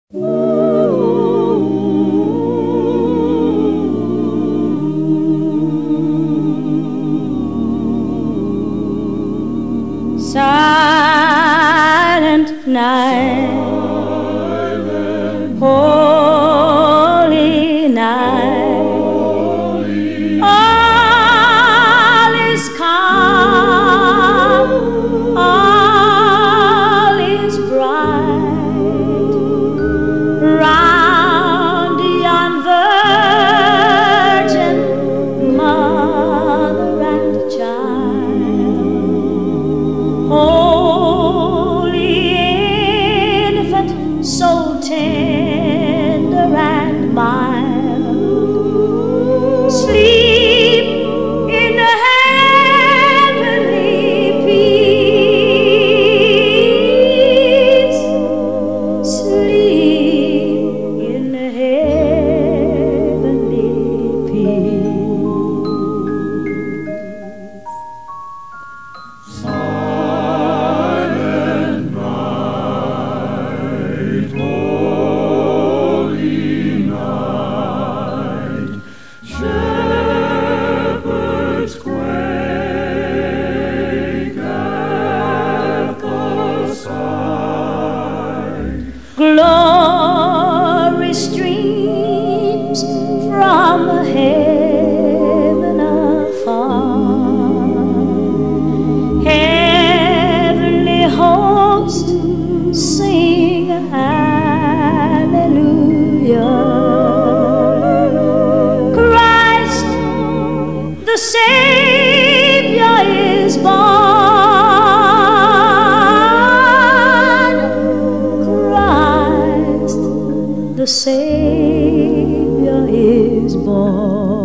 Silent night, holy night, all is calm, all is bright, round yon virgin mother and child. Holy infant, so tender and mild, sleep in the heavenly peace, sleep in the heavenly peace. Silent night, holy night, shepherds quake at the sight. Glory streams from heaven afar, heavenly hosts sing hallelujah. Christ the Savior is born, Christ the Savior is born.